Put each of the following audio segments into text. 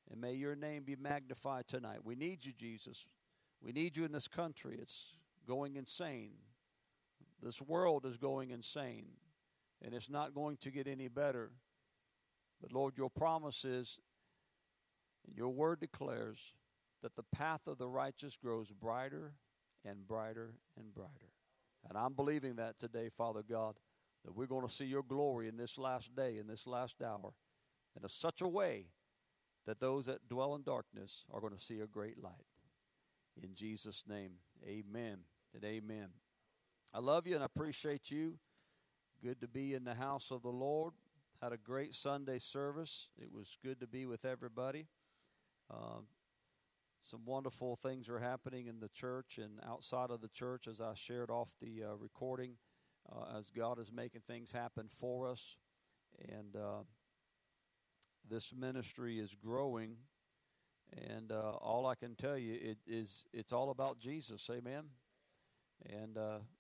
And may your name be magnified tonight. We need you, Jesus. We need you in this country. It's going insane. This world is going insane. And it's not going to get any better. But Lord, your promise is, and your word declares, that the path of the righteous grows brighter and brighter and brighter. And I'm believing that today, Father God, that we're going to see your glory in this last day, in this last hour, in such a way that those that dwell in darkness are going to see a great light. In Jesus' name, amen and amen. I love you and I appreciate you. Good to be in the house of the Lord. Had a great Sunday service. It was good to be with everybody. Some wonderful things are happening in the church and outside of the church, as I shared off the recording, as God is making things happen for us. And this ministry is growing. And all I can tell you it's all about Jesus. Amen. And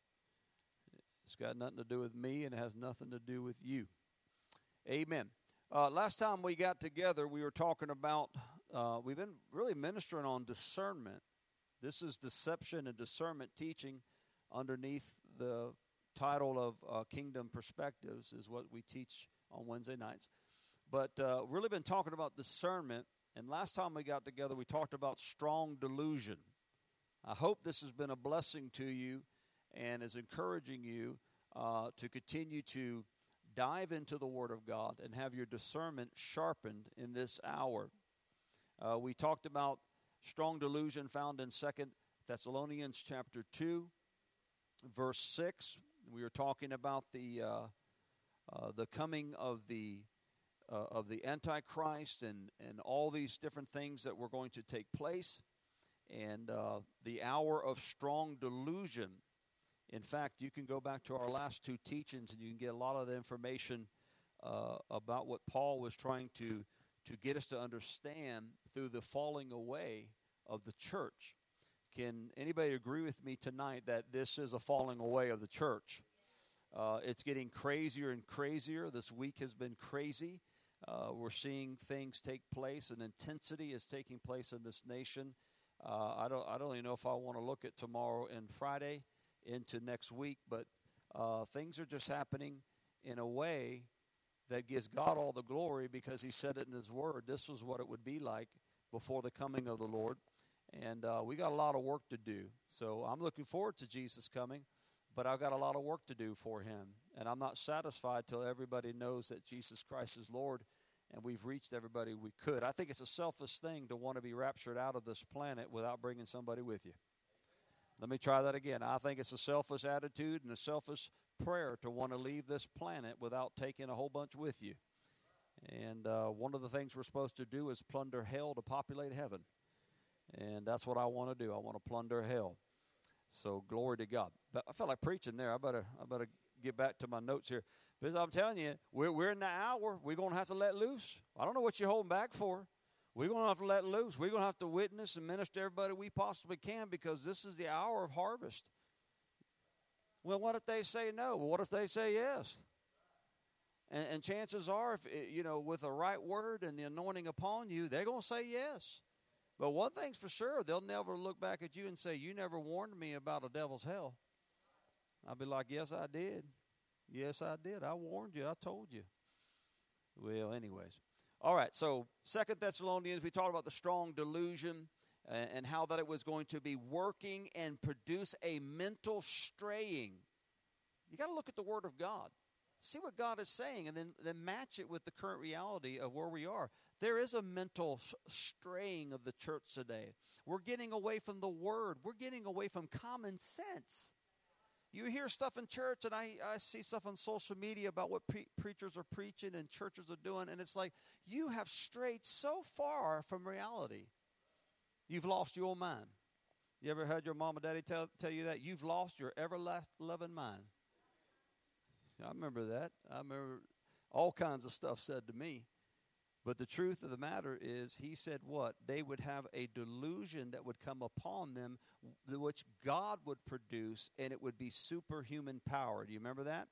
it's got nothing to do with me, and it has nothing to do with you. Amen. Last time we got together, we were talking about, we've been really ministering on discernment. This is deception and discernment teaching underneath the title of Kingdom Perspectives is what we teach on Wednesday nights. But really been talking about discernment. And last time we got together, we talked about strong delusion. I hope this has been a blessing to you and is encouraging you to continue to dive into the Word of God and have your discernment sharpened in this hour. We talked about strong delusion found in 2 Thessalonians chapter 2, verse 6. We were talking about the coming of the Antichrist and all these different things that were going to take place, and the hour of strong delusion. In fact, you can go back to our last two teachings and you can get a lot of the information about what Paul was trying to get us to understand through the falling away of the church. Can anybody agree with me tonight that this is a falling away of the church? It's getting crazier and crazier. This week has been crazy. We're seeing things take place, and intensity is taking place in this nation. I don't even know if I want to look at tomorrow and Friday into next week, but things are just happening in a way that gives God all the glory, because he said it in his word. This was what it would be like before the coming of the Lord. And we got a lot of work to do. So I'm looking forward to Jesus coming, but I've got a lot of work to do for him. And I'm not satisfied till everybody knows that Jesus Christ is Lord and we've reached everybody we could. I think it's a selfish thing to want to be raptured out of this planet without bringing somebody with you. Let me try that again. I think it's a selfish attitude and a selfish prayer to want to leave this planet without taking a whole bunch with you. And one of the things we're supposed to do is plunder hell to populate heaven. And that's what I want to do. I want to plunder hell. So glory to God. But I felt like preaching there. I better get back to my notes here. Because I'm telling you, we're in the hour. We're going to have to let loose. I don't know what you're holding back for. We're going to have to let loose. We're going to have to witness and minister to everybody we possibly can, because this is the hour of harvest. Well, what if they say no? Well, what if they say yes? And chances are, if with the right word and the anointing upon you, they're going to say yes. But one thing's for sure, they'll never look back at you and say, you never warned me about a devil's hell. I'll be like, yes, I did. Yes, I did. I warned you. I told you. Well, anyways. All right, so 2 Thessalonians, we talked about the strong delusion and how that it was going to be working and produce a mental straying. You got to look at the Word of God. See what God is saying, and then match it with the current reality of where we are. There is a mental straying of the church today. We're getting away from the Word. We're getting away from common sense. You hear stuff in church, and I see stuff on social media about what preachers are preaching and churches are doing, and it's like, you have strayed so far from reality. You've lost your own mind. You ever had your mom and daddy tell you that? You've lost your ever-loving mind. I remember that. I remember all kinds of stuff said to me. But the truth of the matter is, he said what? They would have a delusion that would come upon them, which God would produce, and it would be superhuman power. Do you remember that?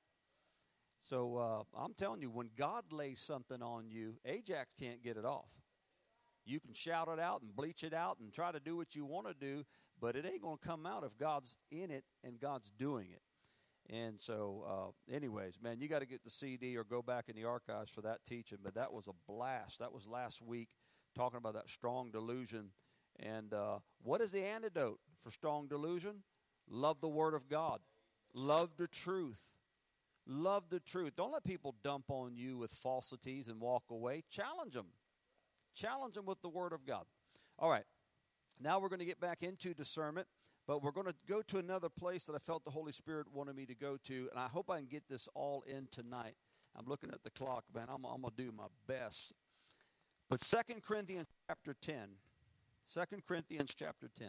So I'm telling you, when God lays something on you, Ajax can't get it off. You can shout it out and bleach it out and try to do what you want to do, but it ain't going to come out if God's in it and God's doing it. And so, anyways, man, you got to get the CD or go back in the archives for that teaching. But that was a blast. That was last week, talking about that strong delusion. And what is the antidote for strong delusion? Love the Word of God. Love the truth. Love the truth. Don't let people dump on you with falsities and walk away. Challenge them. Challenge them with the Word of God. All right. Now we're going to get back into discernment. But we're going to go to another place that I felt the Holy Spirit wanted me to go to, and I hope I can get this all in tonight. I'm looking at the clock, man. I'm going to do my best. But 2 Corinthians chapter 10. 2 Corinthians chapter 10. I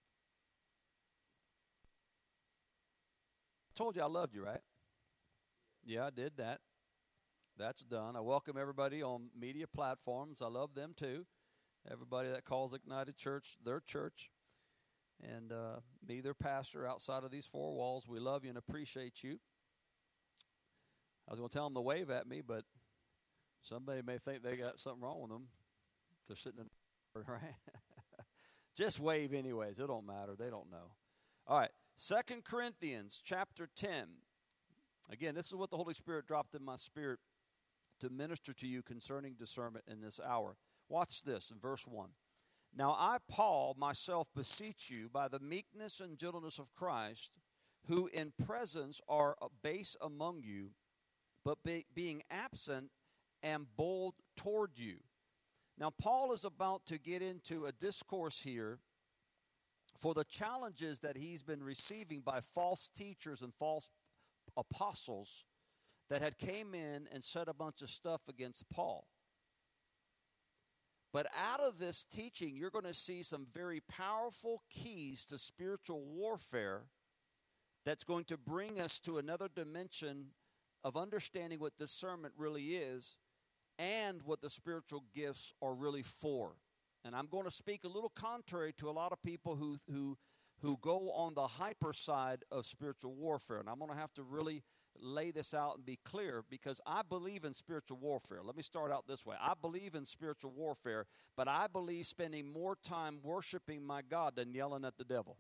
told you I loved you, right? Yeah, I did that. That's done. I welcome everybody on media platforms. I love them too. Everybody that calls Ignited Church their church. And me, their pastor, outside of these four walls, we love you and appreciate you. I was going to tell them to wave at me, but somebody may think they got something wrong with them. They're sitting in the right. Just wave anyways. It don't matter. They don't know. All right. 2 Corinthians chapter 10. Again, this is what the Holy Spirit dropped in my spirit to minister to you concerning discernment in this hour. Watch this in verse 1. Now I, Paul, myself beseech you by the meekness and gentleness of Christ, who in presence are base among you, but being absent am bold toward you. Now Paul is about to get into a discourse here for the challenges that he's been receiving by false teachers and false apostles that had came in and said a bunch of stuff against Paul. But out of this teaching, you're going to see some very powerful keys to spiritual warfare that's going to bring us to another dimension of understanding what discernment really is and what the spiritual gifts are really for. And I'm going to speak a little contrary to a lot of people who go on the hyper side of spiritual warfare. And I'm going to have to really lay this out and be clear, because I believe in spiritual warfare. Let me start out this way. I believe in spiritual warfare, but I believe spending more time worshiping my God than yelling at the devil.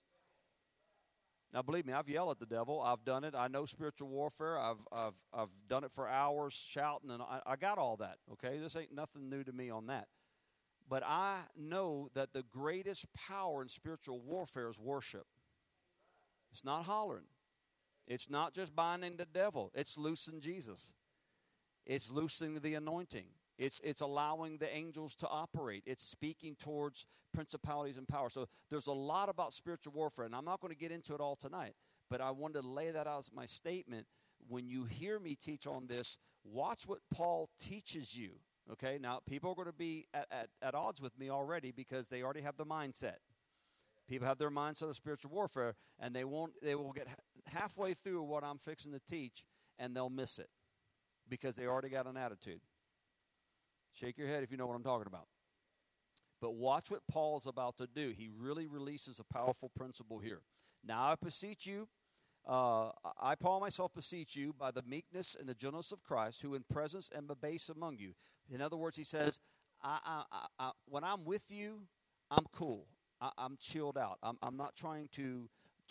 Now, believe me, I've yelled at the devil. I've done it. I know spiritual warfare. I've done it for hours, shouting, and I got all that. Okay, this ain't nothing new to me on that. But I know that the greatest power in spiritual warfare is worship. It's not hollering. It's not just binding the devil. It's loosing Jesus. It's loosing the anointing. It's allowing the angels to operate. It's speaking towards principalities and power. So there's a lot about spiritual warfare, and I'm not going to get into it all tonight, but I wanted to lay that out as my statement. When you hear me teach on this, watch what Paul teaches you. Okay, now people are going to be at odds with me already because they already have the mindset. People have their mindset of spiritual warfare, and they will get halfway through what I'm fixing to teach, and they'll miss it because they already got an attitude. Shake your head if you know what I'm talking about. But watch what Paul's about to do. He really releases a powerful principle here. Now I beseech you, I, Paul, myself beseech you by the meekness and the gentleness of Christ, who in presence am abase among you. In other words, he says, when I'm with you, I'm cool. I'm chilled out. I'm not trying to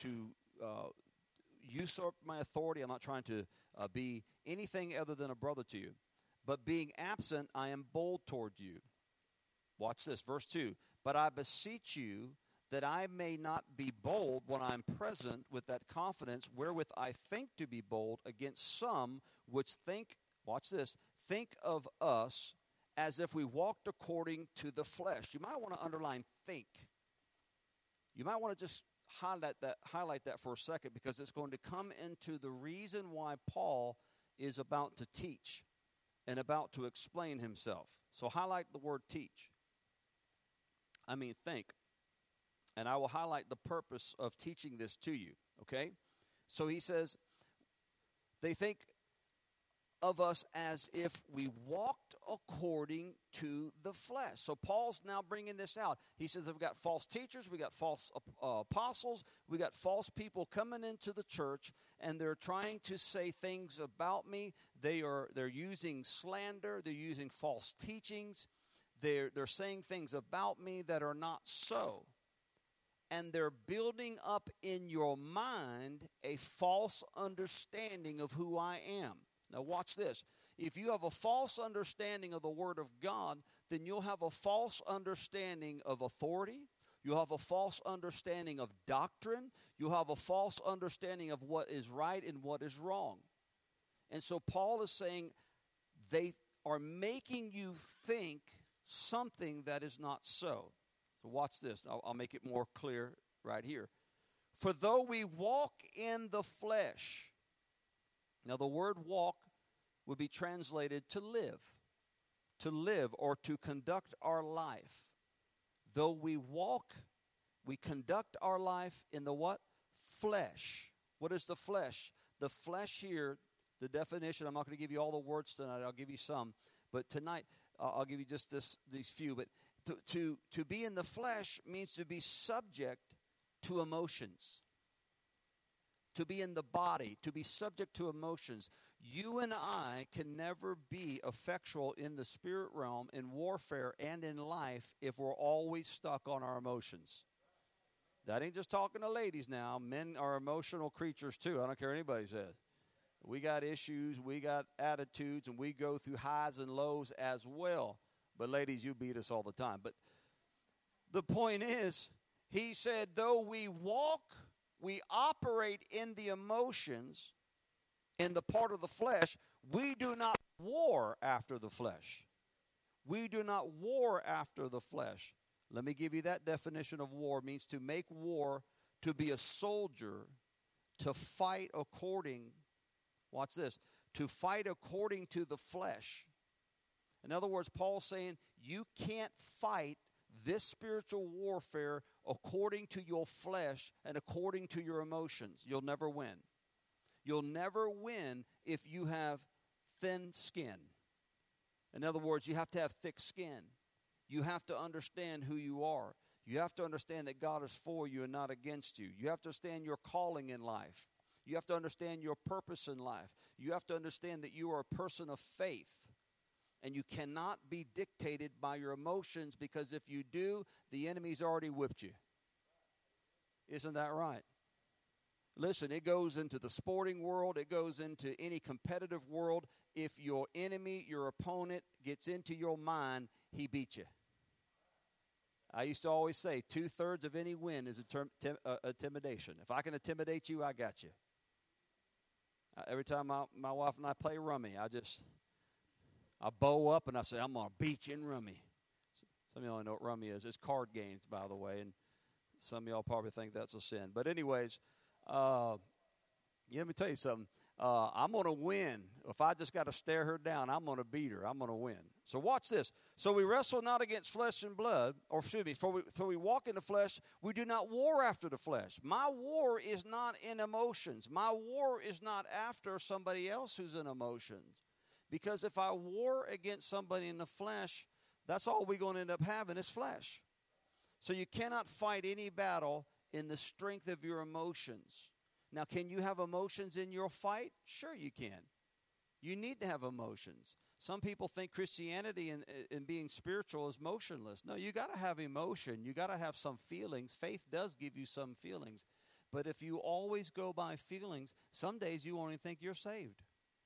usurp my authority. I'm not trying to be anything other than a brother to you. But being absent, I am bold toward you. Watch this, verse 2. But I beseech you that I may not be bold when I am present with that confidence wherewith I think to be bold against some which think, watch this, think of us as if we walked according to the flesh. You might want to underline think. You might want to just highlight that for a second, because it's going to come into the reason why Paul is about to teach and about to explain himself. So highlight the word teach. I mean think. And I will highlight the purpose of teaching this to you, okay? So he says, they think of us as if we walked according to the flesh. So Paul's now bringing this out. He says we've got false teachers, we got false apostles, we got false people coming into the church, and they're trying to say things about me. They're using slander, they're using false teachings. they're saying things about me that are not so. And they're building up in your mind a false understanding of who I am. Now watch this. If you have a false understanding of the Word of God, then you'll have a false understanding of authority. You'll have a false understanding of doctrine. You'll have a false understanding of what is right and what is wrong. And so Paul is saying they are making you think something that is not so. So watch this. I'll make it more clear right here. For though we walk in the flesh. Now the word walk would be translated to live or to conduct our life. Though we walk, we conduct our life in the what? Flesh. What is the flesh? The flesh here, the definition, I'm not going to give you all the words tonight. I'll give you some. But tonight, I'll give you just these few. But to be in the flesh means to be subject to emotions. To be in the body, to be subject to emotions. You and I can never be effectual in the spirit realm, in warfare, and in life if we're always stuck on our emotions. That ain't just talking to ladies now. Men are emotional creatures too. I don't care what anybody says. We got issues, we got attitudes, and we go through highs and lows as well. But ladies, you beat us all the time. But the point is, he said, though we walk, we operate in the emotions, in the part of the flesh, we do not war after the flesh. We do not war after the flesh. Let me give you that definition of war. It means to make war, to be a soldier, to fight according, watch this, to fight according to the flesh. In other words, Paul's saying you can't fight this spiritual warfare according to your flesh and according to your emotions. You'll never win. You'll never win if you have thin skin. In other words, you have to have thick skin. You have to understand who you are. You have to understand that God is for you and not against you. You have to understand your calling in life. You have to understand your purpose in life. You have to understand that you are a person of faith. And you cannot be dictated by your emotions, because if you do, the enemy's already whipped you. Isn't that right? Listen, it goes into the sporting world. It goes into any competitive world. If your enemy, your opponent, gets into your mind, he beats you. I used to always say 2/3 of any win is intimidation. If I can intimidate you, I got you. Every time my wife and I play rummy, I bow up and I say, I'm going to beat you in rummy. Some of y'all know what rummy is. It's card games, by the way, and some of y'all probably think that's a sin. But anyways, let me tell you something. I'm going to win. If I just got to stare her down, I'm going to beat her. I'm going to win. So watch this. So we wrestle not against flesh and blood, or excuse me, so we walk in the flesh. We do not war after the flesh. My war is not in emotions. My war is not after somebody else who's in emotions. Because if I war against somebody in the flesh, that's all we're going to end up having is flesh. So you cannot fight any battle in the strength of your emotions. Now, can you have emotions in your fight? Sure you can. You need to have emotions. Some people think Christianity and being spiritual is motionless. No, you got to have emotion. You got to have some feelings. Faith does give you some feelings. But if you always go by feelings, some days you won't even think you're saved.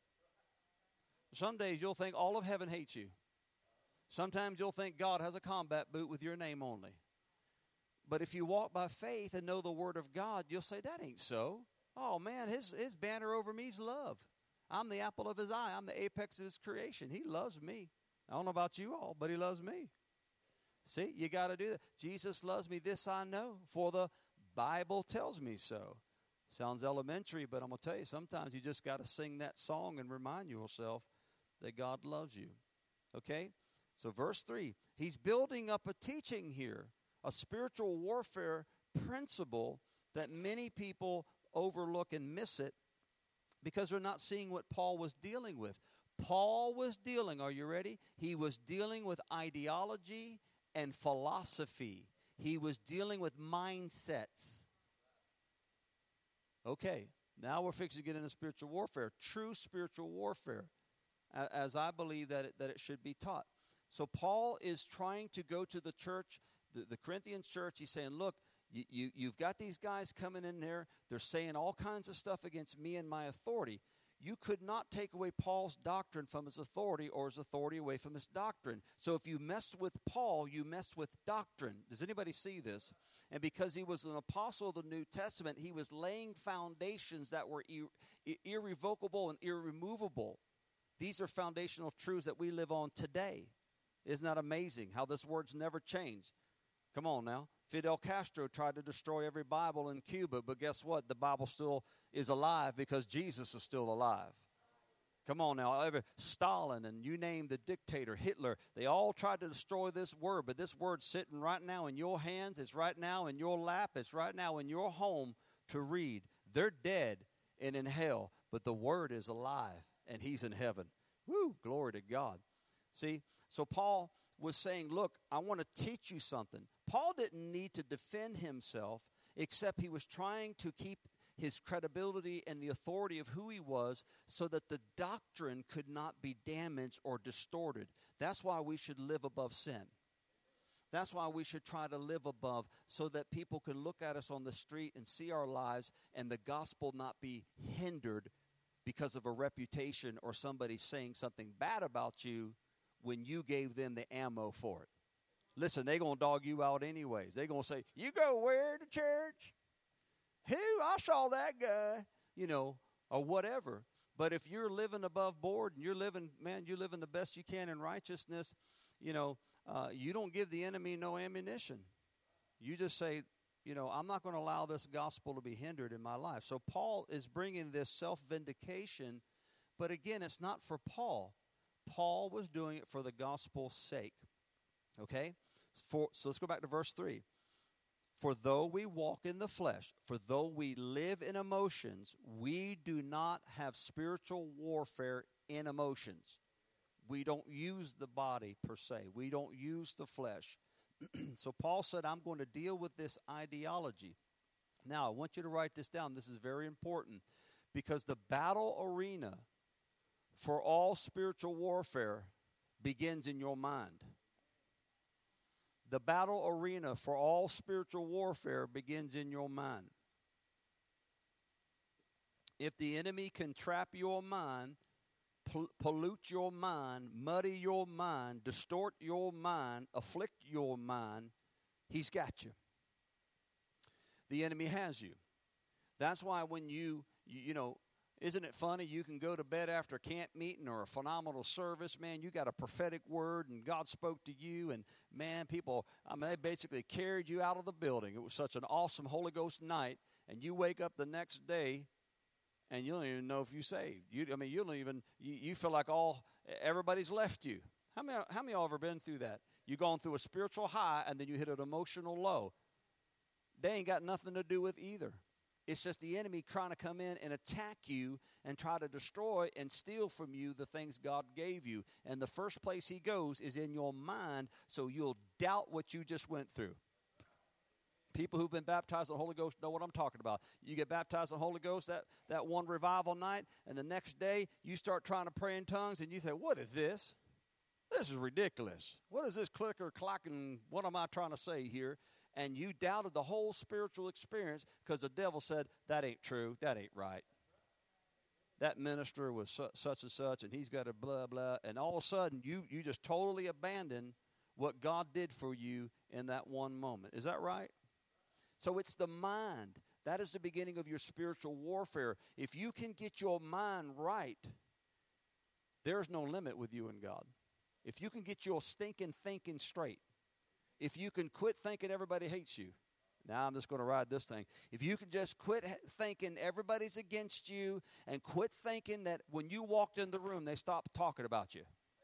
Some days you'll think all of heaven hates you. Sometimes you'll think God has a combat boot with your name only. But if you walk by faith and know the Word of God, you'll say, that ain't so. Oh, man, his banner over me is love. I'm the apple of his eye. I'm the apex of his creation. He loves me. I don't know about you all, but he loves me. See, you got to do that. Jesus loves me, this I know, for the Bible tells me so. Sounds elementary, but I'm going to tell you, sometimes you just got to sing that song and remind yourself that God loves you. Okay? So verse 3, he's building up a teaching here, a spiritual warfare principle that many people overlook and miss it because they're not seeing what Paul was dealing with. Paul was dealing, are you ready? He was dealing with ideology and philosophy. He was dealing with mindsets. Okay, now we're fixing to get into spiritual warfare, true spiritual warfare, as I believe that it should be taught. So Paul is trying to go to the church, the Corinthian church. He's saying, look, you've got these guys coming in there. They're saying all kinds of stuff against me and my authority. You could not take away Paul's doctrine from his authority or his authority away from his doctrine. So if you mess with Paul, you mess with doctrine. Does anybody see this? And because he was an apostle of the New Testament, he was laying foundations that were irrevocable and irremovable. These are foundational truths that we live on today. Isn't that amazing how this word's never changed? Come on now. Fidel Castro tried to destroy every Bible in Cuba, but guess what? The Bible still is alive because Jesus is still alive. Come on now. Stalin and you name the dictator, Hitler, they all tried to destroy this word, but this word's sitting right now in your hands. It's right now in your lap. It's right now in your home to read. They're dead and in hell, but the word is alive and he's in heaven. Woo, glory to God. See, so Paul was saying, look, I want to teach you something. Paul didn't need to defend himself, except he was trying to keep his credibility and the authority of who he was so that the doctrine could not be damaged or distorted. That's why we should live above sin. That's why we should try to live above so that people can look at us on the street and see our lives and the gospel not be hindered because of a reputation or somebody saying something bad about you when you gave them the ammo for it. Listen, they're going to dog you out anyways. They're going to say, you go where to church? Who? I saw that guy, or whatever. But if you're living above board and you're living the best you can in righteousness, you don't give the enemy no ammunition. You just say, I'm not going to allow this gospel to be hindered in my life. So Paul is bringing this self-vindication, but again, it's not for Paul. Paul was doing it for the gospel's sake. Okay? So let's go back to verse 3. For though we walk in the flesh, for though we live in emotions, we do not have spiritual warfare in emotions. We don't use the body per se. We don't use the flesh. So Paul said, I'm going to deal with this ideology. Now, I want you to write this down. This is very important because the battle arena for all spiritual warfare begins in your mind. The battle arena for all spiritual warfare begins in your mind. If the enemy can trap your mind, pollute your mind, muddy your mind, distort your mind, afflict your mind, he's got you. The enemy has you. That's why when isn't it funny? You can go to bed after a camp meeting or a phenomenal service. Man, you got a prophetic word and God spoke to you. And, man, they basically carried you out of the building. It was such an awesome Holy Ghost night. And you wake up the next day and you don't even know if you're saved. You feel like everybody's left you. How many of y'all ever been through that? You've gone through a spiritual high and then you hit an emotional low. They ain't got nothing to do with either. It's just the enemy trying to come in and attack you and try to destroy and steal from you the things God gave you. And the first place he goes is in your mind, so you'll doubt what you just went through. People who've been baptized in the Holy Ghost know what I'm talking about. You get baptized in the Holy Ghost that one revival night, and the next day you start trying to pray in tongues, and you say, what is this? This is ridiculous. What is this clicker clacking? What am I trying to say here? And you doubted the whole spiritual experience because the devil said, that ain't true, that ain't right. That minister was such and such, and he's got a blah, blah. And all of a sudden, you just totally abandon what God did for you in that one moment. Is that right? So it's the mind. That is the beginning of your spiritual warfare. If you can get your mind right, there's no limit with you and God. If you can get your stinking thinking straight, if you can quit thinking everybody hates you. Now I'm just going to ride this thing. If you can just quit thinking everybody's against you and quit thinking that when you walked in the room, they stopped talking about you.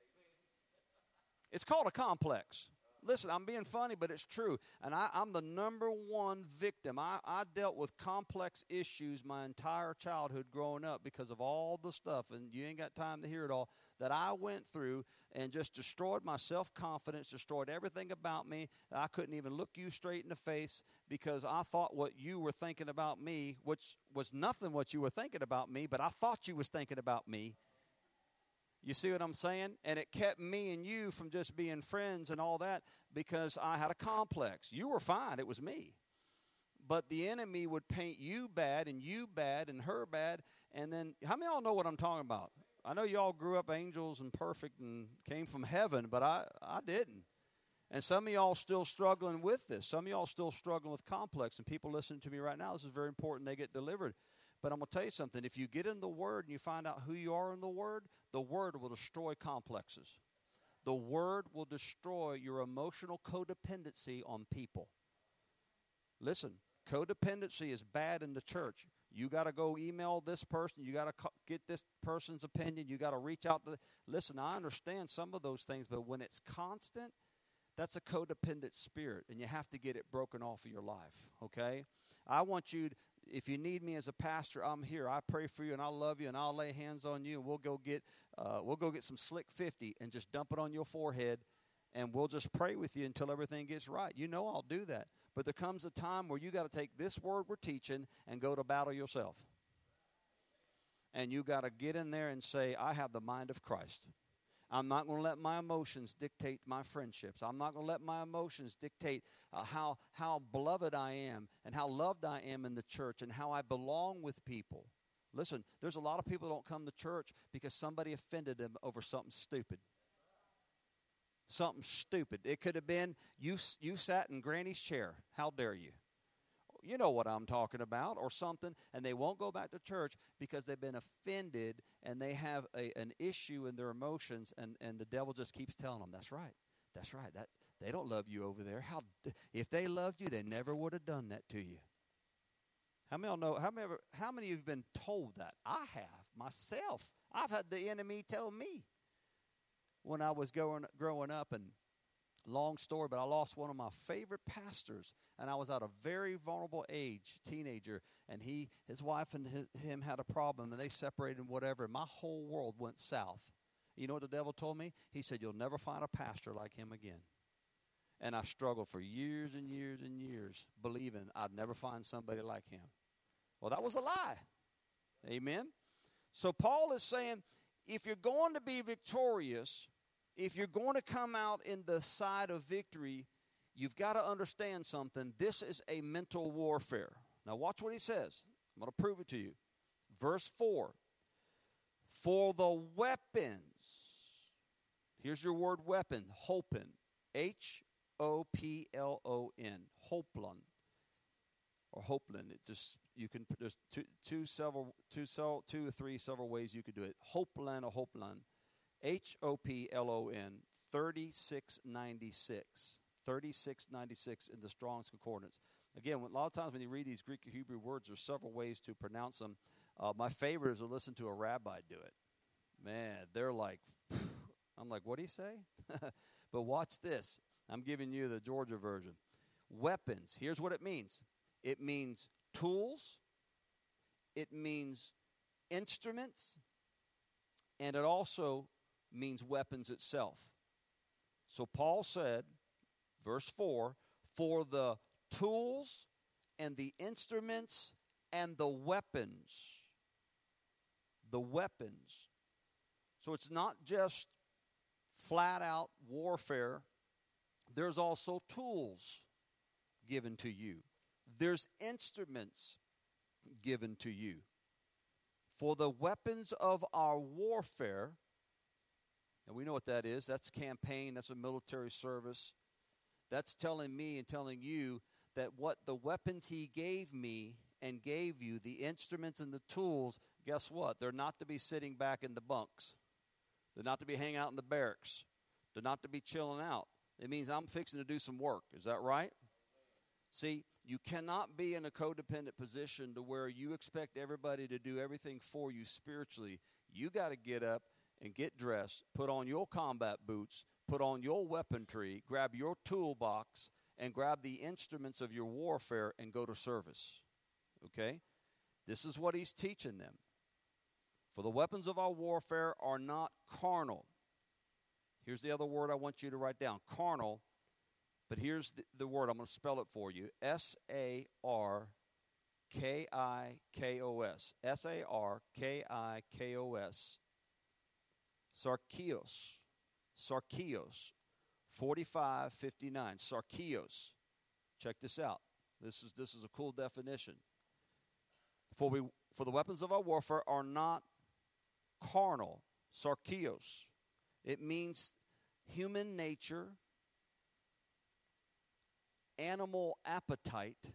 It's called a complex. Listen, I'm being funny, but it's true. And I'm the number one victim. I dealt with complex issues my entire childhood growing up because of all the stuff, and you ain't got time to hear it all, that I went through and just destroyed my self-confidence, destroyed everything about me. I couldn't even look you straight in the face because I thought what you were thinking about me, which was nothing what you were thinking about me, but I thought you was thinking about me. You see what I'm saying? And it kept me and you from just being friends and all that because I had a complex. You were fine. It was me. But the enemy would paint you bad and her bad. And then, how many of y'all know what I'm talking about? I know y'all grew up angels and perfect and came from heaven, but I didn't. And some of y'all still struggling with this. Some of y'all still struggling with complex. And people listening to me right now, this is very important they get delivered. But I'm going to tell you something. If you get in the Word and you find out who you are in the Word will destroy complexes. The Word will destroy your emotional codependency on people. Listen, codependency is bad in the church. You got to go email this person. You got to get this person's opinion. You got to reach out to listen, I understand some of those things, but when it's constant, that's a codependent spirit, and you have to get it broken off of your life, okay? I want you, if you need me as a pastor, I'm here. I pray for you, and I love you, and I'll lay hands on you, and we'll go get some Slick 50 and just dump it on your forehead, and we'll just pray with you until everything gets right. You know I'll do that. But there comes a time where you got to take this word we're teaching and go to battle yourself. And you got to get in there and say, I have the mind of Christ. I'm not going to let my emotions dictate my friendships. I'm not going to let my emotions dictate how beloved I am and how loved I am in the church and how I belong with people. Listen, there's a lot of people that don't come to church because somebody offended them over something stupid. Something stupid. It could have been you sat in Granny's chair. How dare you? You know what I'm talking about, or something, and they won't go back to church because they've been offended and they have an issue in their emotions, and the devil just keeps telling them, that's right, that they don't love you over there. If they loved you, they never would have done that to you. How many of you know? How many of you have been told that? I have myself. I've had the enemy tell me when I was growing up, and long story, but I lost one of my favorite pastors, and I was at a very vulnerable age, teenager, and his wife and him had a problem, and they separated and whatever, and my whole world went south. You know what the devil told me? He said, you'll never find a pastor like him again. And I struggled for years and years and years, believing I'd never find somebody like him. Well, that was a lie. Amen? So Paul is saying, if you're going to be victorious, if you're going to come out in the side of victory, you've got to understand something. This is a mental warfare. Now watch what he says. I'm going to prove it to you. Verse 4. For the weapons. Here's your word weapon. Hoplon. Hoplon. Hoplon. Or Hoplon. It just there's two or three several ways you could do it. Hoplon or Hoplon. Hoplon 3696. 3696 in the Strong's Concordance. Again, a lot of times when you read these Greek or Hebrew words, there's several ways to pronounce them. My favorite is to listen to a rabbi do it. Man, they're like, I'm like, what do you say? But watch this. I'm giving you the Georgia version. Weapons. Here's what it means. It means tools. It means instruments. And it also means weapons itself. So Paul said, verse 4, for the tools and the instruments and the weapons. The weapons. So it's not just flat out warfare. There's also tools given to you. There's instruments given to you. For the weapons of our warfare, and we know what that is. That's campaign. That's a military service. That's telling me and telling you that what the weapons he gave me and gave you, the instruments and the tools, guess what? They're not to be sitting back in the bunks. They're not to be hanging out in the barracks. They're not to be chilling out. It means I'm fixing to do some work. Is that right? See, you cannot be in a codependent position to where you expect everybody to do everything for you spiritually. You got to get up and get dressed, put on your combat boots, put on your weaponry, grab your toolbox, and grab the instruments of your warfare and go to service. Okay? This is what he's teaching them. For the weapons of our warfare are not carnal. Here's the other word I want you to write down. Carnal. But here's the word. I'm going to spell it for you. S-A-R-K-I-K-O-S. S-A-R-K-I-K-O-S. Sarkios. Sarkios. 45:59. Sarkios. Check this out. This is a cool definition. For the weapons of our warfare are not carnal. Sarkios. It means human nature, animal appetite.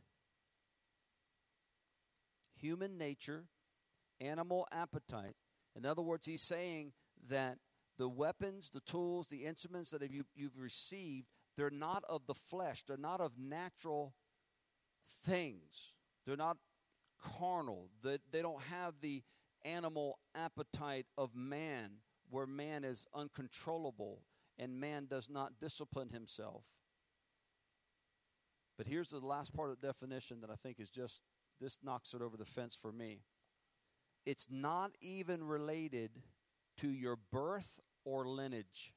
Human nature, animal appetite. In other words, he's saying that the weapons, the tools, the instruments that you've received, they're not of the flesh. They're not of natural things. They're not carnal. They don't have the animal appetite of man, where man is uncontrollable and man does not discipline himself. But here's the last part of the definition that I think is just, this knocks it over the fence for me. It's not even related to your birth or lineage.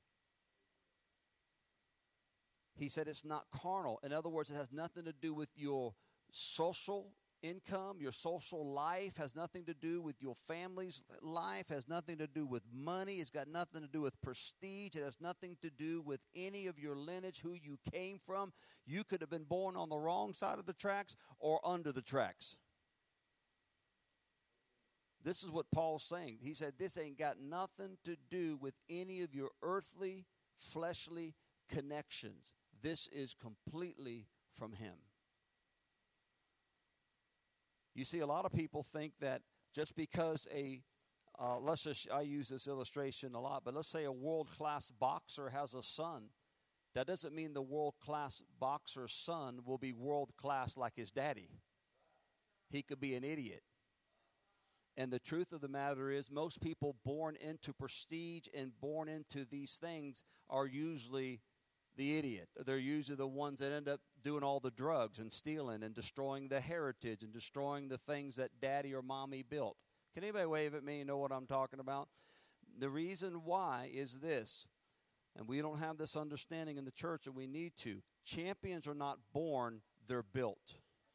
He said it's not carnal. In other words, it has nothing to do with your social income, your social life, has nothing to do with your family's life, has nothing to do with money, it's got nothing to do with prestige, it has nothing to do with any of your lineage, who you came from. You could have been born on the wrong side of the tracks or under the tracks. This is what Paul's saying. He said this ain't got nothing to do with any of your earthly, fleshly connections. This is completely from him. You see, a lot of people think that just because I use this illustration a lot, but let's say a world-class boxer has a son. That doesn't mean the world-class boxer's son will be world-class like his daddy. He could be an idiot. And the truth of the matter is, most people born into prestige and born into these things are usually the idiot. They're usually the ones that end up doing all the drugs and stealing and destroying the heritage and destroying the things that daddy or mommy built. Can anybody wave at me and know what I'm talking about? The reason why is this, and we don't have this understanding in the church, and we need to. Champions are not born, they're built.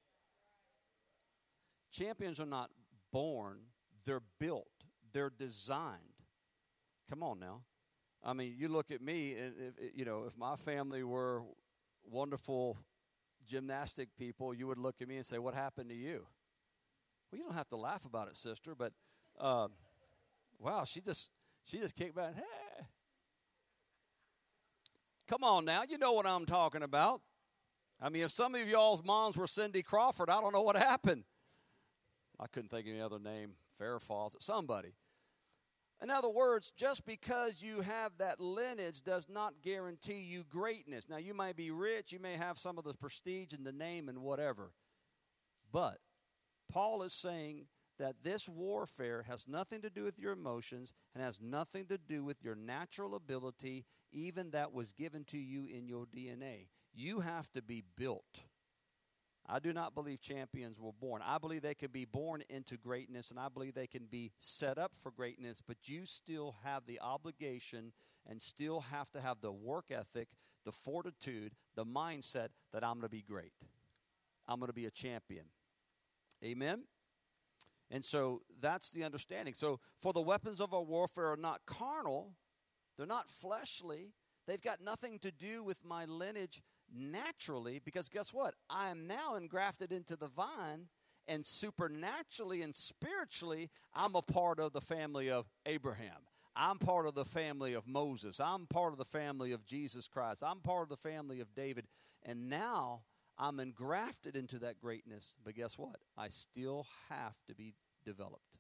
Champions are not born, they're built. They're designed. Come on now. I mean, you look at me, if my family were wonderful gymnastic people, you would look at me and say, what happened to you? Well, you don't have to laugh about it, sister, but wow, she just kicked back. Hey. Come on now, you know what I'm talking about. I mean, if some of y'all's moms were Cindy Crawford, I don't know what happened. I couldn't think of any other name, Farrah Fawcett, somebody. In other words, just because you have that lineage does not guarantee you greatness. Now, you may be rich, you may have some of the prestige and the name and whatever. But Paul is saying that this warfare has nothing to do with your emotions and has nothing to do with your natural ability, even that was given to you in your DNA. You have to be built. I do not believe champions were born. I believe they can be born into greatness, and I believe they can be set up for greatness, but you still have the obligation and still have to have the work ethic, the fortitude, the mindset that I'm going to be great. I'm going to be a champion. Amen? And so that's the understanding. So for the weapons of our warfare are not carnal. They're not fleshly. They've got nothing to do with my lineage naturally, because guess what? I am now engrafted into the vine, and supernaturally and spiritually, I'm a part of the family of Abraham. I'm part of the family of Moses. I'm part of the family of Jesus Christ. I'm part of the family of David. And now I'm engrafted into that greatness. But guess what? I still have to be developed.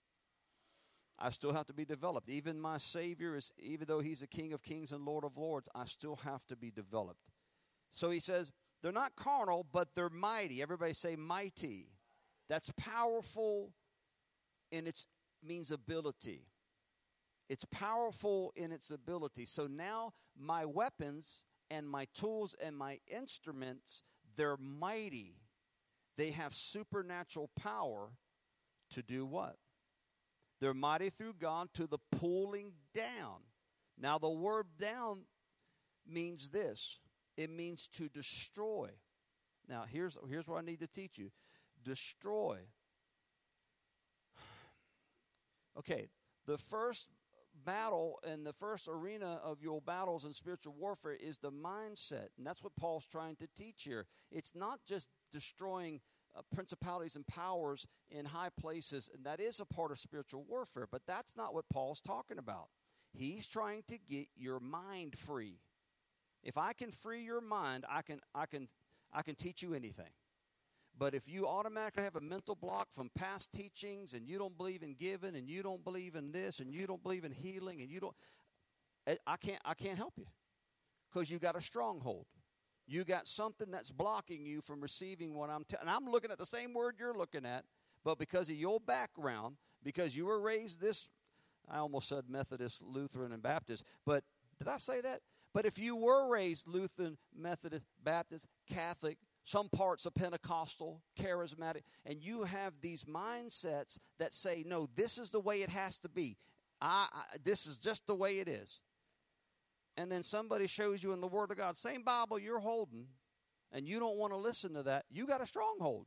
I still have to be developed. Even my Savior, even though he's a King of Kings and Lord of Lords, I still have to be developed. So he says, they're not carnal, but they're mighty. Everybody say mighty. That's powerful in its means ability. It's powerful in its ability. So now my weapons and my tools and my instruments, they're mighty. They have supernatural power to do what? They're mighty through God to the pulling down. Now the word down means this. It means to destroy. Now, here's what I need to teach you. Destroy. Okay, the first battle and the first arena of your battles in spiritual warfare is the mindset. And that's what Paul's trying to teach here. It's not just destroying principalities and powers in high places, and that is a part of spiritual warfare, but that's not what Paul's talking about. He's trying to get your mind free. If I can free your mind, I can teach you anything. But if you automatically have a mental block from past teachings, and you don't believe in giving, and you don't believe in this, and you don't believe in healing, and you don't, I can't help you, because you got a stronghold. You got something that's blocking you from receiving what I'm telling. And I'm looking at the same word you're looking at, but because of your background, because you were raised this, I almost said Methodist, Lutheran, and Baptist, but did I say that? But if you were raised Lutheran, Methodist, Baptist, Catholic, some parts of Pentecostal, charismatic, and you have these mindsets that say, no, this is the way it has to be. This is just the way it is. And then somebody shows you in the Word of God, same Bible you're holding, and you don't want to listen to that, you got a stronghold.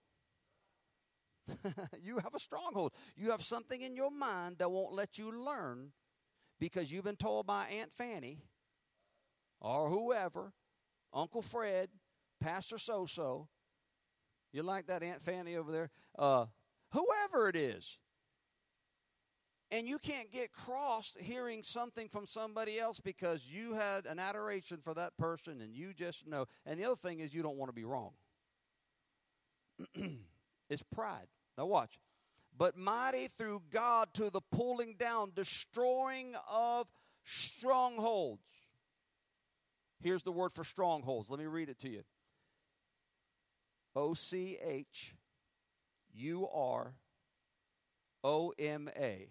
You have a stronghold. You have something in your mind that won't let you learn because you've been told by Aunt Fanny or whoever, Uncle Fred, Pastor So-so, you like that Aunt Fanny over there? Whoever it is. And you can't get crossed hearing something from somebody else because you had an adoration for that person and you just know. And the other thing is you don't want to be wrong. It's pride. Now watch. But mighty through God to the pulling down, destroying of strongholds. Here's the word for strongholds. Let me read it to you. O-C-H-U-R-O-M-A.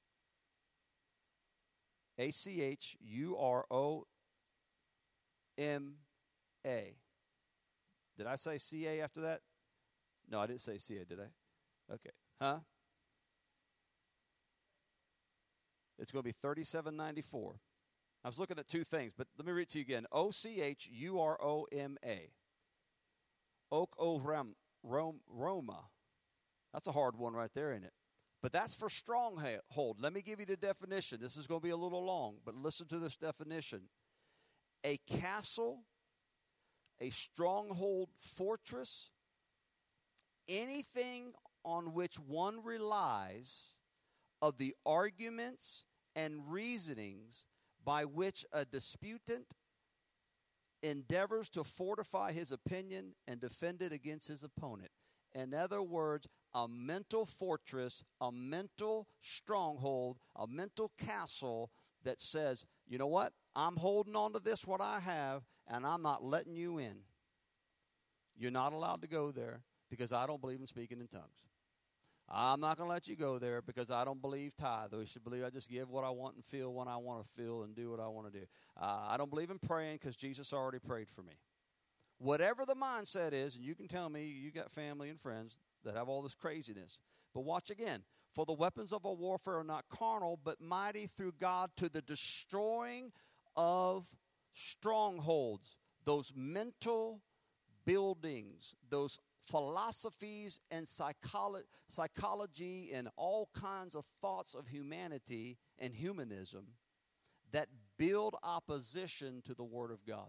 A-C-H-U-R-O-M-A. Did I say C-A after that? No, I didn't say C-A, did I? Okay. Huh? It's going to be $37.94. I was looking at two things, but let me read it to you again. O-C-H-U-R-O-M-A. Roma. That's a hard one right there, ain't it? But that's for stronghold. Let me give you the definition. This is going to be a little long, but listen to this definition. A castle, a stronghold fortress, anything on which one relies of the arguments and reasonings by which a disputant endeavors to fortify his opinion and defend it against his opponent. In other words, a mental fortress, a mental stronghold, a mental castle that says, you know what? I'm holding on to this, what I have, and I'm not letting you in. You're not allowed to go there because I don't believe in speaking in tongues. I'm not going to let you go there because I don't believe tithe. We should believe I just give what I want and feel what I want to feel and do what I want to do. I don't believe in praying because Jesus already prayed for me. Whatever the mindset is, and you can tell me you got family and friends that have all this craziness. But watch again. For the weapons of our warfare are not carnal, but mighty through God to the destroying of strongholds. Those mental buildings, those philosophies and psychology and all kinds of thoughts of humanity and humanism that build opposition to the Word of God.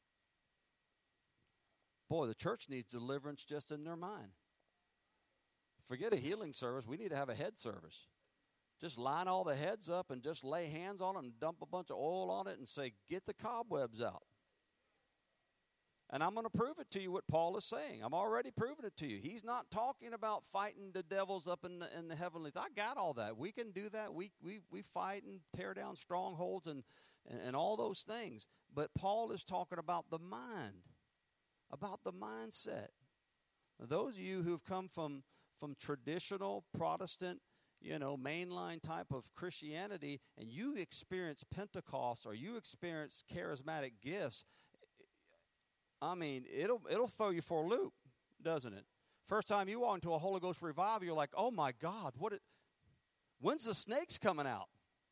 Boy, the church needs deliverance just in their mind. Forget a healing service. We need to have a head service. Just line all the heads up and just lay hands on it and dump a bunch of oil on it and say, get the cobwebs out. And I'm going to prove it to you what Paul is saying. I'm already proving it to you. He's not talking about fighting the devils up in the heavenlies. I got all that. We can do that. We fight and tear down strongholds and all those things. But Paul is talking about the mind, about the mindset. Those of you who've come from traditional Protestant, mainline type of Christianity, and you experience Pentecost or you experience charismatic gifts, I mean, it'll throw you for a loop, doesn't it? First time you walk into a Holy Ghost revival, you're like, oh my God, when's the snakes coming out?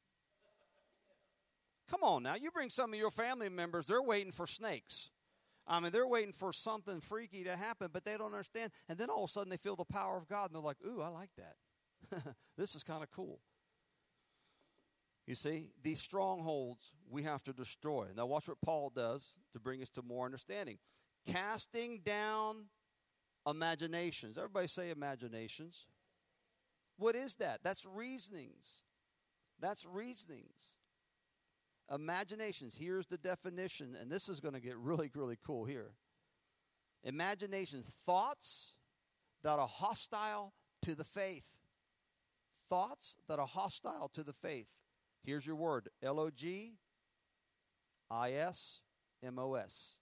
Come on now, you bring some of your family members, they're waiting for snakes. I mean, they're waiting for something freaky to happen, but they don't understand. And then all of a sudden they feel the power of God, and they're like, ooh, I like that. This is kind of cool. You see, these strongholds we have to destroy. Now watch what Paul does to bring us to more understanding. Casting down imaginations. Everybody say imaginations. What is that? That's reasonings. That's reasonings. Imaginations. Here's the definition, and this is going to get really, really cool here. Imagination, thoughts that are hostile to the faith. Thoughts that are hostile to the faith. Here's your word, Logis. Logis.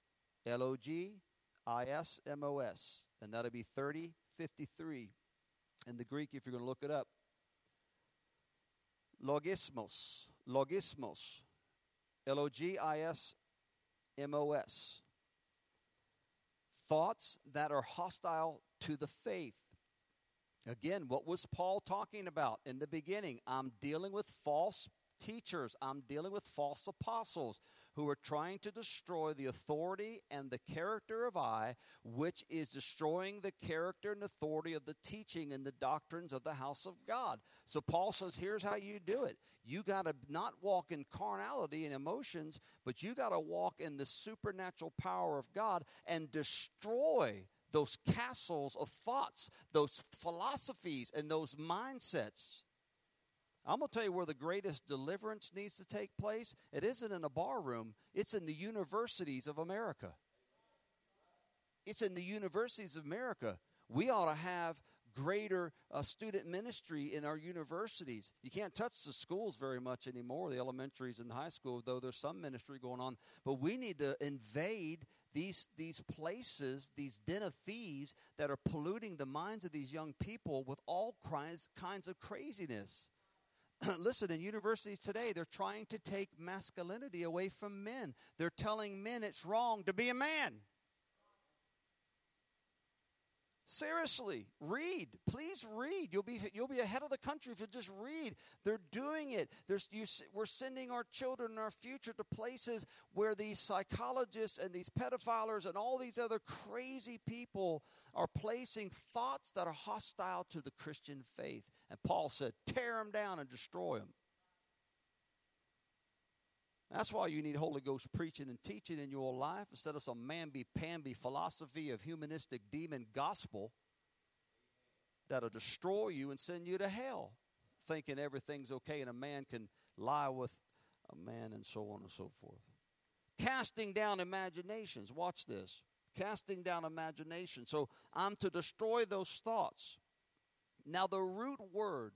And that'll be 3053 in the Greek if you're going to look it up. Logismos. Logismos. Logismos. Thoughts that are hostile to the faith. Again, what was Paul talking about in the beginning? I'm dealing with false teachers. I'm dealing with false apostles who are trying to destroy the authority and the character of I, which is destroying the character and authority of the teaching and the doctrines of the house of God. So Paul says, here's how you do it. You got to not walk in carnality and emotions, but you got to walk in the supernatural power of God and destroy those castles of thoughts, those philosophies, and those mindsets. I'm going to tell you where the greatest deliverance needs to take place. It isn't in a bar room. It's in the universities of America. It's in the universities of America. We ought to have greater student ministry in our universities. You can't touch the schools very much anymore, the elementaries and high school, though there's some ministry going on. But we need to invade these places, these den of thieves that are polluting the minds of these young people with all kinds of craziness. Listen, in universities today, they're trying to take masculinity away from men. They're telling men it's wrong to be a man. Seriously, read. Please read. You'll be ahead of the country if you just read. They're doing it. We're sending our children and our future to places where these psychologists and these pedophiles and all these other crazy people are placing thoughts that are hostile to the Christian faith. And Paul said, tear them down and destroy them. That's why you need Holy Ghost preaching and teaching in your life instead of some mamby-pamby philosophy of humanistic demon gospel that'll destroy you and send you to hell, thinking everything's okay and a man can lie with a man and so on and so forth. Casting down imaginations. Watch this. Casting down imagination. So I'm to destroy those thoughts. Now the root word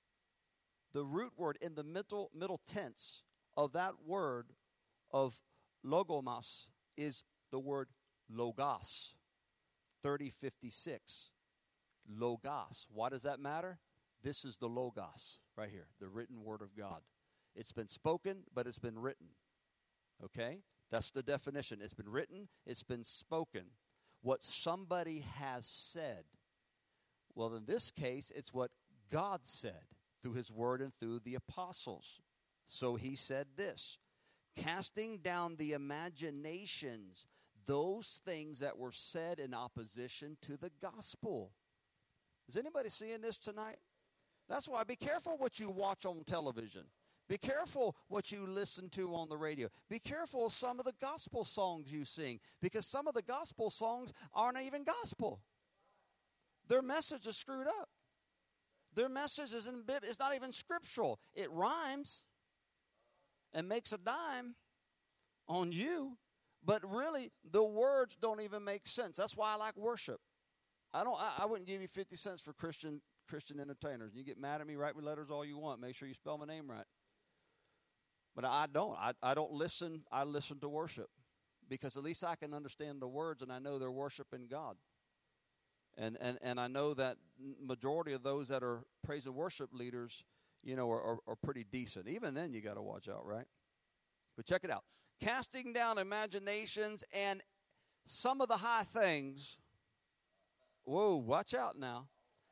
in the middle tense of that word of logos is the word logos. 3056. Logos. Why does that matter? This is the logos right here, the written word of God. It's been spoken, but it's been written. Okay? That's the definition. It's been written, it's been spoken. What somebody has said. Well, in this case, it's what God said through his word and through the apostles. So he said this, casting down the imaginations, those things that were said in opposition to the gospel. Is anybody seeing this tonight? That's why be careful what you watch on television. Be careful what you listen to on the radio. Be careful of some of the gospel songs you sing, because some of the gospel songs aren't even gospel. Their message is screwed up. Their message is not even scriptural. It rhymes and makes a dime on you, but really the words don't even make sense. That's why I like worship. I wouldn't give you 50 cents for Christian entertainers. You get mad at me, write me letters all you want. Make sure you spell my name right. But I don't. I don't listen. I listen to worship because at least I can understand the words and I know they're worshiping God. And I know that majority of those that are praise and worship leaders, are pretty decent. Even then, you got to watch out, right? But check it out. Casting down imaginations and some of the high things. Whoa, watch out now.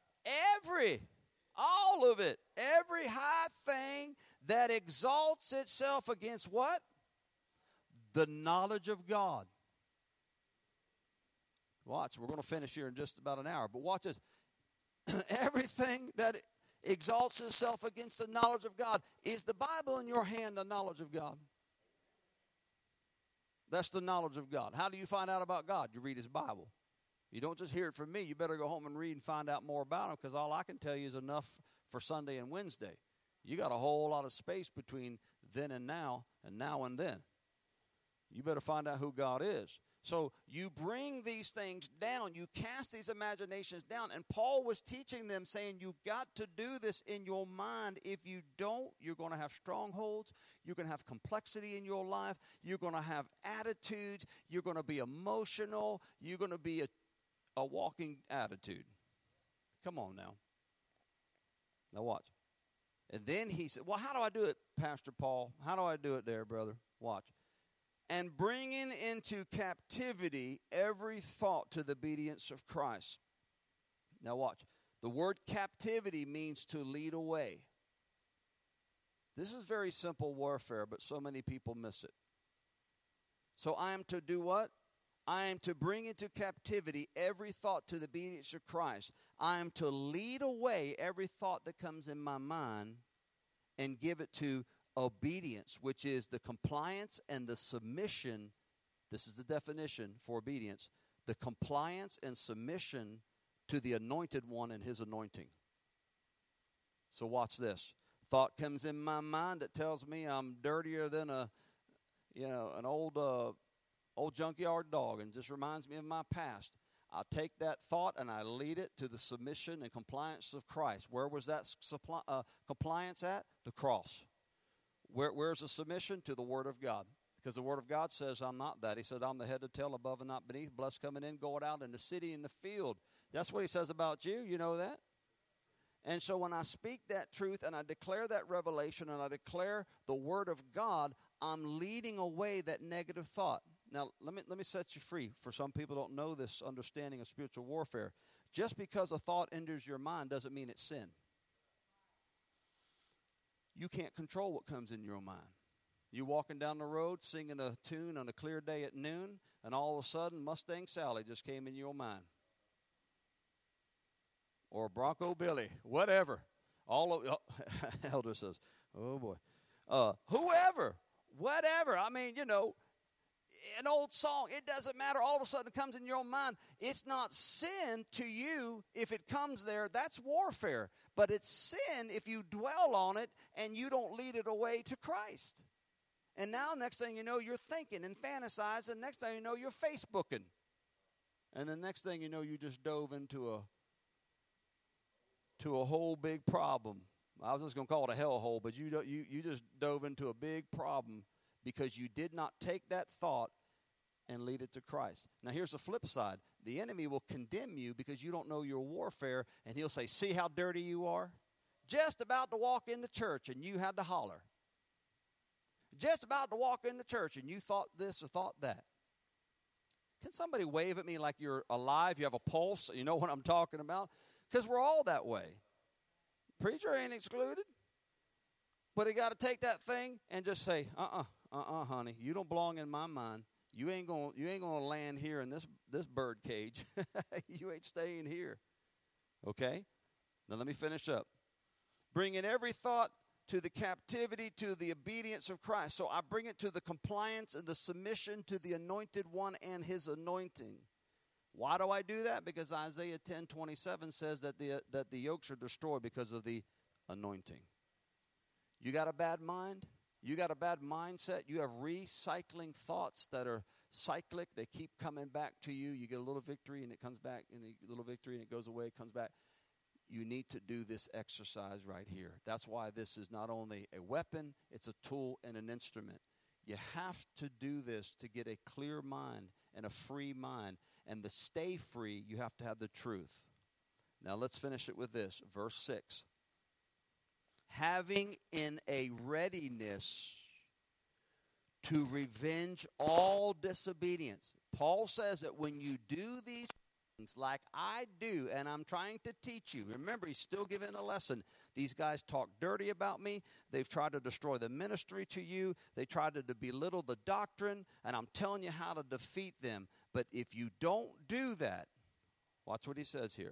All of it, every high thing that exalts itself against what? The knowledge of God. Watch, we're going to finish here in just about an hour. But watch this. Everything that exalts itself against the knowledge of God. Is the Bible in your hand the knowledge of God? That's the knowledge of God. How do you find out about God? You read His Bible. You don't just hear it from me. You better go home and read and find out more about Him, because all I can tell you is enough for Sunday and Wednesday. You got a whole lot of space between then and now and then. You better find out who God is. So you bring these things down. You cast these imaginations down. And Paul was teaching them, saying, you've got to do this in your mind. If you don't, you're going to have strongholds. You're going to have complexity in your life. You're going to have attitudes. You're going to be emotional. You're going to be a walking attitude. Come on now. Now watch. And then he said, well, how do I do it, Pastor Paul? How do I do it there, brother? Watch. And bringing into captivity every thought to the obedience of Christ. Now watch. The word captivity means to lead away. This is very simple warfare, but so many people miss it. So I am to do what? I am to bring into captivity every thought to the obedience of Christ. I am to lead away every thought that comes in my mind and give it to obedience, which is the compliance and the submission. This is the definition for obedience. The compliance and submission to the Anointed One and His anointing. So watch this. Thought comes in my mind that tells me I'm dirtier than an old junkyard dog, and just reminds me of my past. I'll take that thought and I lead it to the submission and compliance of Christ. Where was that compliance at? The cross. Where's the submission? To the Word of God. Because the Word of God says I'm not that. He said I'm the head, the tail, above and not beneath, blessed coming in, going out, in the city, in the field. That's what He says about you. You know that? And so when I speak that truth and I declare that revelation and I declare the Word of God, I'm leading away that negative thought. Now, let me set you free. For some people don't know this understanding of spiritual warfare. Just because a thought enters your mind doesn't mean it's sin. You can't control what comes in your mind. You walking down the road singing a tune on a clear day at noon, and all of a sudden Mustang Sally just came in your mind. Or Bronco Billy, whatever. Elder says, oh boy. Whoever, whatever. I mean, an old song, it doesn't matter. All of a sudden it comes in your mind. It's not sin to you if it comes there. That's warfare. But it's sin if you dwell on it and you don't lead it away to Christ. And now next thing you know, you're thinking and fantasizing. Next thing you know, you're Facebooking. And the next thing you know, you just dove into a whole big problem. I was just going to call it a hellhole, but you just dove into a big problem because you did not take that thought and lead it to Christ. Now here's the flip side. The enemy will condemn you because you don't know your warfare, and he'll say, see how dirty you are? Just about to walk into church and you had to holler. Just about to walk into church and you thought this or thought that. Can somebody wave at me like you're alive, you have a pulse, you know what I'm talking about? Because we're all that way. Preacher ain't excluded. But he got to take that thing and just say, honey, you don't belong in my mind. You ain't gonna land here in this bird cage. You ain't staying here. Okay? Now let me finish up. Bringing every thought to the captivity to the obedience of Christ. So I bring it to the compliance and the submission to the Anointed One and His anointing. Why do I do that? Because Isaiah 10:27 says that the yokes are destroyed because of the anointing. You got a bad mind? You got a bad mindset? You have recycling thoughts that are cyclic. They keep coming back to you. You get a little victory and it comes back, and a little victory and it goes away, it comes back. You need to do this exercise right here. That's why this is not only a weapon, it's a tool and an instrument. You have to do this to get a clear mind and a free mind. And to stay free, you have to have the truth. Now let's finish it with this. Verse 6. Having in a readiness to revenge all disobedience. Paul says that when you do these things like I do, and I'm trying to teach you. Remember, he's still giving a lesson. These guys talk dirty about me. They've tried to destroy the ministry to you. They tried to belittle the doctrine, and I'm telling you how to defeat them. But if you don't do that, watch what he says here.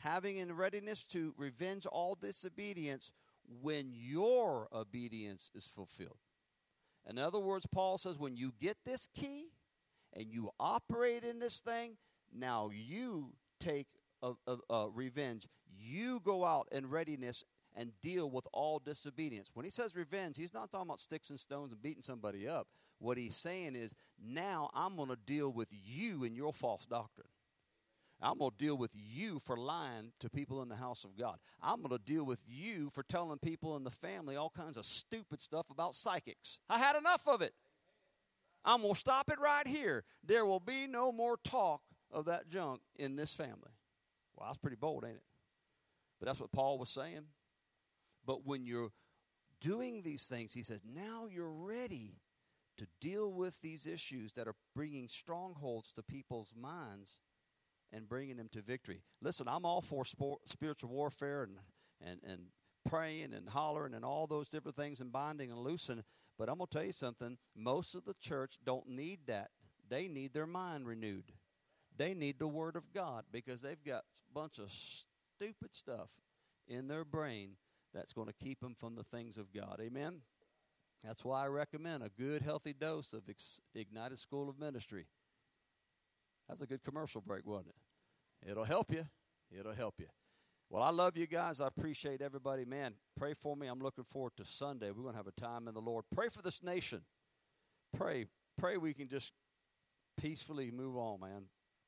having in readiness to revenge all disobedience when your obedience is fulfilled. In other words, Paul says, when you get this key and you operate in this thing, now you take revenge. You go out in readiness and deal with all disobedience. When he says revenge, he's not talking about sticks and stones and beating somebody up. What he's saying is, now I'm going to deal with you and your false doctrine. I'm going to deal with you for lying to people in the house of God. I'm going to deal with you for telling people in the family all kinds of stupid stuff about psychics. I had enough of it. I'm going to stop it right here. There will be no more talk of that junk in this family. Well, that's pretty bold, ain't it? But that's what Paul was saying. But when you're doing these things, he says, now you're ready to deal with these issues that are bringing strongholds to people's minds and bringing them to victory. Listen, I'm all for spiritual warfare and praying and hollering and all those different things and binding and loosing. But I'm going to tell you something. Most of the church don't need that. They need their mind renewed. They need the Word of God because they've got a bunch of stupid stuff in their brain that's going to keep them from the things of God. Amen? That's why I recommend a good, healthy dose of Ignited School of Ministry. That's a good commercial break, wasn't it? It'll help you. It'll help you. Well, I love you guys. I appreciate everybody. Man, pray for me. I'm looking forward to Sunday. We're going to have a time in the Lord. Pray for this nation. Pray we can just peacefully move on, man.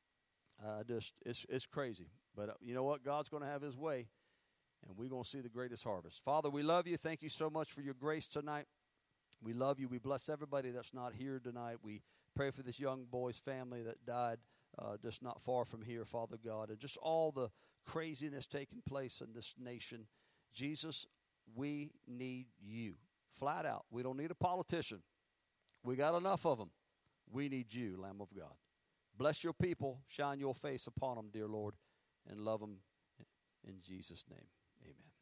It's crazy. But you know what? God's going to have his way, and we're going to see the greatest harvest. Father, we love you. Thank you so much for your grace tonight. We love you. We bless everybody that's not here tonight. We pray for this young boy's family that died just not far from here, Father God, and just all the craziness taking place in this nation. Jesus, we need you. Flat out. We don't need a politician. We got enough of them. We need you, Lamb of God. Bless your people. Shine your face upon them, dear Lord, and love them in Jesus' name. Amen.